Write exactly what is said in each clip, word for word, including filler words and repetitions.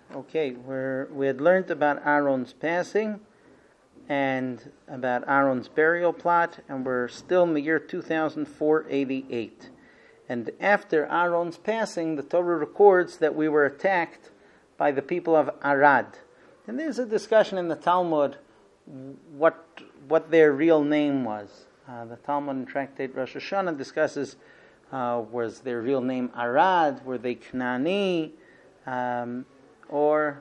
Okay, we're, we had learned about Aaron's passing and about Aaron's burial plot, and we're still in the year two thousand four eighty-eight. And after Aaron's passing, the Torah records that we were attacked by the people of Arad. And there's a discussion in the Talmud what what their real name was. Uh, the Talmud in Tractate Rosh Hashanah discusses uh, was their real name Arad, were they Knani, um, or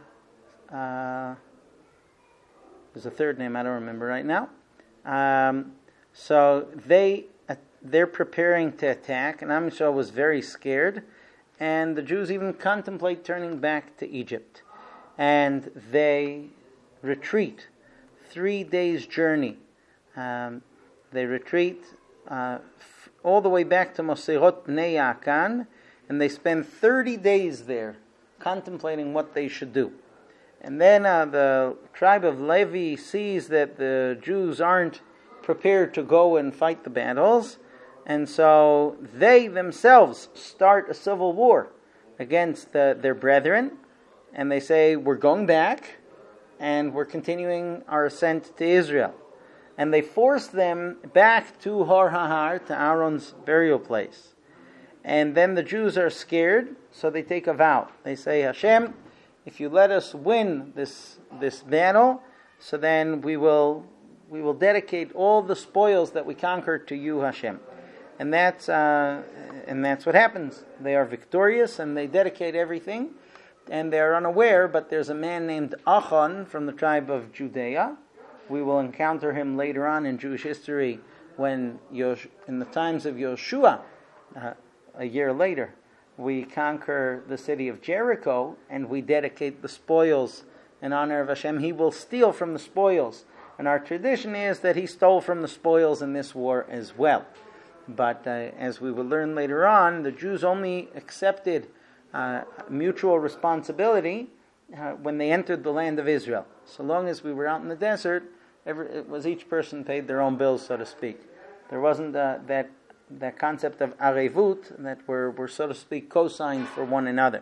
uh, there's a third name I don't remember right now. Um, so they uh, they're preparing to attack, and Am Yisrael was very scared, and the Jews even contemplate turning back to Egypt, and they retreat. Three days journey. Um, they retreat uh, f- all the way back to Moserot Bnei Yaakan, and they spend thirty days there contemplating what they should do. And then uh, the tribe of Levi sees that the Jews aren't prepared to go and fight the battles, and so they themselves start a civil war against the, their brethren, and they say, we're going back, and we're continuing our ascent to Israel. And they force them back to Har HaHar, to Aaron's burial place. And then the Jews are scared, so they take a vow. They say, Hashem, if you let us win this this battle, so then we will we will dedicate all the spoils that we conquered to you, Hashem. And that's uh, and that's what happens. They are victorious, and they dedicate everything. And they're unaware, but there's a man named Achan from the tribe of Judea. We will encounter him later on in Jewish history when, Yosh- in the times of Yoshua, uh, a year later, we conquer the city of Jericho and we dedicate the spoils in honor of Hashem. He will steal from the spoils. And our tradition is that he stole from the spoils in this war as well. But uh, as we will learn later on, the Jews only accepted Uh, mutual responsibility uh, when they entered the land of Israel. So long as we were out in the desert, every, it was each person paid their own bills, so to speak. There wasn't uh, that that concept of arevut, that we're, we're so to speak co-signed for one another.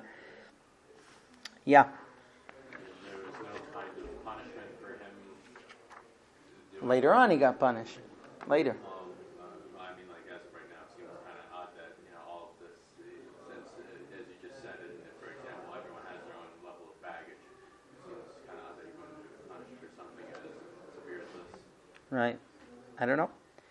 Yeah. There was no kind of punishment for him. Later on, he got punished. Later. Right. I don't know.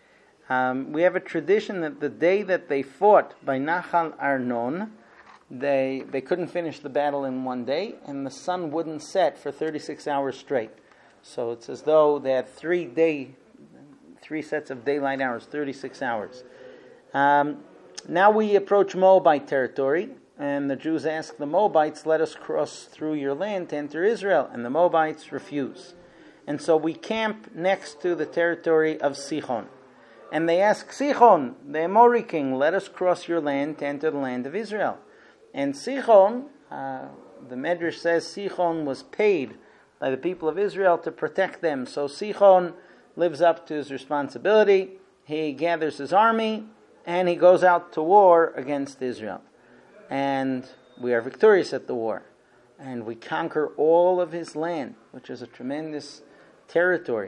Um, we have a tradition that the day that they fought by Nachal Arnon, they they couldn't finish the battle in one day, and the sun wouldn't set for thirty-six hours straight. So it's as though they had three day, three sets of daylight hours, thirty-six hours. Um, now we approach Moabite territory, and the Jews ask the Moabites, let us cross through your land to enter Israel, and the Moabites refuse. And so we camp next to the territory of Sichon. And they ask Sichon, the Amori king, let us cross your land to enter the land of Israel. And Sichon, uh, the Medrash says Sichon was paid by the people of Israel to protect them. So Sichon lives up to his responsibility. He gathers his army and he goes out to war against Israel. And we are victorious at the war. And we conquer all of his land, which is a tremendous territory.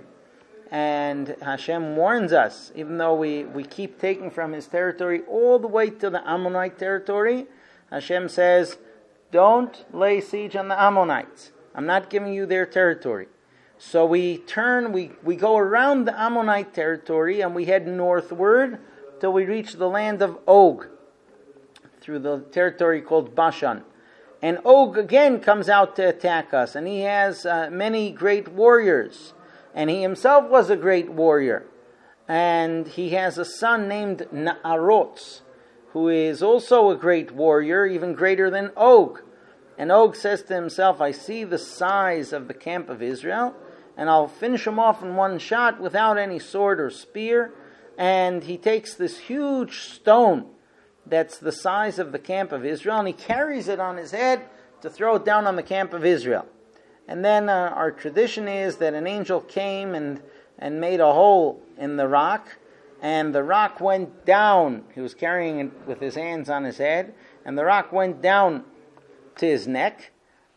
And Hashem warns us, even though we, we keep taking from his territory all the way to the Ammonite territory, Hashem says, don't lay siege on the Ammonites. I'm not giving you their territory. So we turn, we, we go around the Ammonite territory and we head northward till we reach the land of Og, through the territory called Bashan. And Og again comes out to attack us, and he has uh, many great warriors. And he himself was a great warrior. And he has a son named Na'arotz, who is also a great warrior, even greater than Og. And Og says to himself, I see the size of the camp of Israel, and I'll finish him off in one shot without any sword or spear. And he takes this huge stone that's the size of the camp of Israel, and he carries it on his head to throw it down on the camp of Israel. And then uh, our tradition is that an angel came and, and made a hole in the rock, and the rock went down. He was carrying it with his hands on his head, and the rock went down to his neck,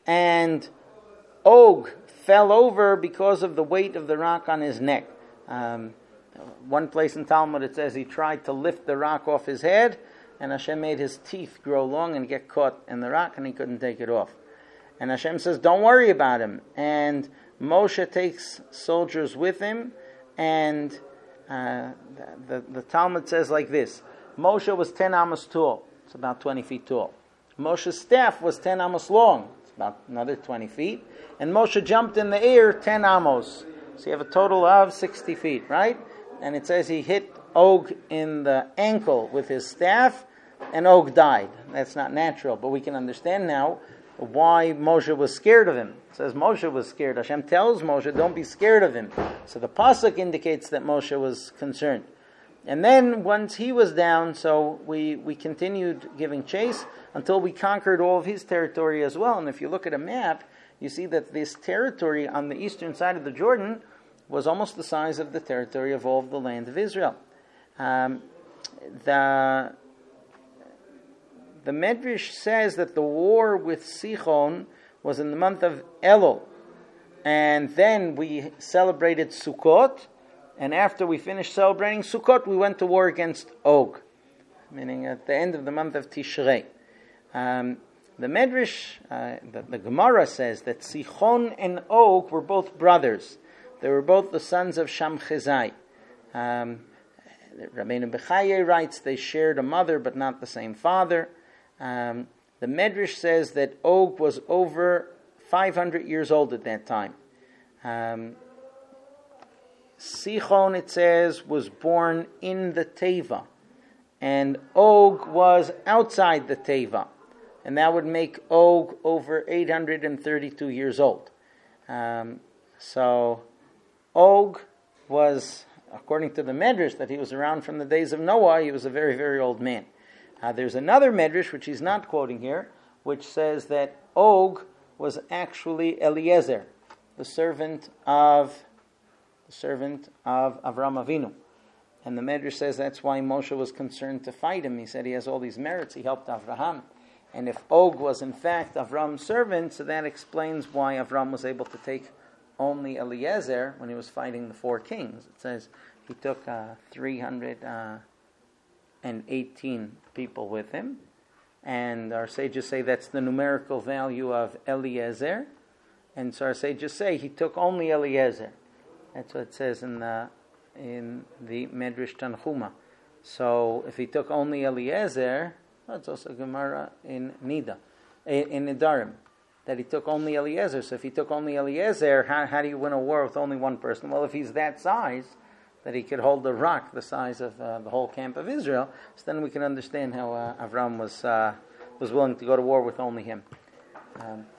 and Og fell over because of the weight of the rock on his neck. Um, one place in Talmud it says he tried to lift the rock off his head, and Hashem made his teeth grow long and get caught in the rock, and he couldn't take it off. And Hashem says, don't worry about him. And Moshe takes soldiers with him, and uh, the, the, the Talmud says like this: Moshe was ten amos tall. It's about twenty feet tall. Moshe's staff was ten amos long. It's about another twenty feet. And Moshe jumped in the air ten amos. So you have a total of sixty feet, right? And it says he hit Og in the ankle with his staff, and Og died. That's not natural, but we can understand now why Moshe was scared of him. It says Moshe was scared. Hashem tells Moshe, don't be scared of him. So the pasuk indicates that Moshe was concerned. And then once he was down, so we, we continued giving chase until we conquered all of his territory as well. And if you look at a map, you see that this territory on the eastern side of the Jordan was almost the size of the territory of all of the land of Israel. Um, the The Medrash says that the war with Sichon was in the month of Elul. And then we celebrated Sukkot. And after we finished celebrating Sukkot, we went to war against Og. Meaning at the end of the month of Tishrei. Um, the Medrash, uh, the, the Gemara says that Sichon and Og were both brothers. They were both the sons of Shamchezai. Um, Rabbeinu Bechaye writes they shared a mother but not the same father. Um, the Medrash says that Og was over five hundred years old at that time. Um, Sichon, it says, was born in the Teva, and Og was outside the Teva, and that would make Og over eight hundred thirty-two years old. Um, so, Og was, according to the Medrash, that he was around from the days of Noah. He was a very, very old man. Uh, there's another Medrash, which he's not quoting here, which says that Og was actually Eliezer, the servant of the servant of Avram Avinu. And the Medrash says that's why Moshe was concerned to fight him. He said he has all these merits. He helped Avraham. And if Og was in fact Avram's servant, so that explains why Avram was able to take only Eliezer when he was fighting the four kings. It says he took uh, three hundred eighteen people with him, and our sages say that's the numerical value of Eliezer, and so our sages say he took only Eliezer. That's what it says in the in the Medrash Tanchuma. So if he took only Eliezer, that's also Gemara in Nida, in, in Nidarim, that he took only Eliezer. So if he took only Eliezer, how, how do you win a war with only one person? Well, if he's that size, that he could hold a rock the size of uh, the whole camp of Israel, so then we can understand how uh, Avram was uh, was willing to go to war with only him. Um,